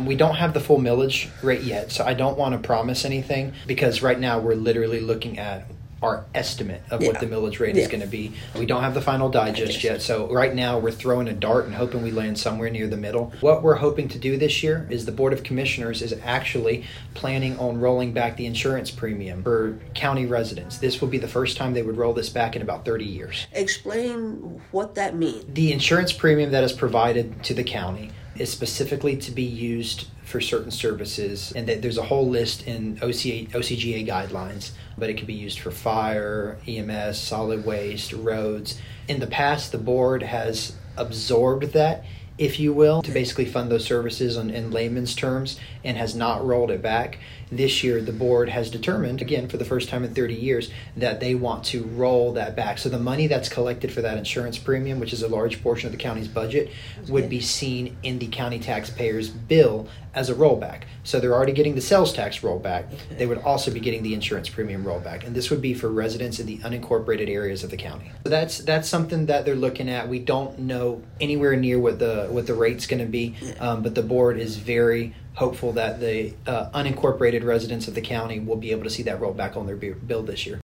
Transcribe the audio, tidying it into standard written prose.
We don't have the full millage rate yet, so I don't want to promise anything because right now we're literally looking at our estimate of what the millage rate is going to be. We don't have the final digest yet, so right now we're throwing a dart and hoping we land somewhere near the middle. What we're hoping to do this year is the Board of Commissioners is actually planning on rolling back the insurance premium for county residents. This will be the first time they would roll this back in about 30 years. Explain what that means. The insurance premium that is provided to the county is specifically to be used for certain services, and that there's a whole list in OCGA guidelines, but it can be used for fire, EMS, solid waste, roads. In the past, the board has absorbed that, if you will, to basically fund those services in layman's terms, and has not rolled it back. This year, the board has determined, again, for the first time in 30 years, that they want to roll that back. So the money that's collected for that insurance premium, which is a large portion of the county's budget, would be seen in the county taxpayer's bill as a rollback. So they're already getting the sales tax rollback. They would also be getting the insurance premium rollback. And this would be for residents in the unincorporated areas of the county. So that's something that they're looking at. We don't know anywhere near what the rate's going to be, but the board is very hopeful that the unincorporated residents of the county will be able to see that rollback on their bill this year.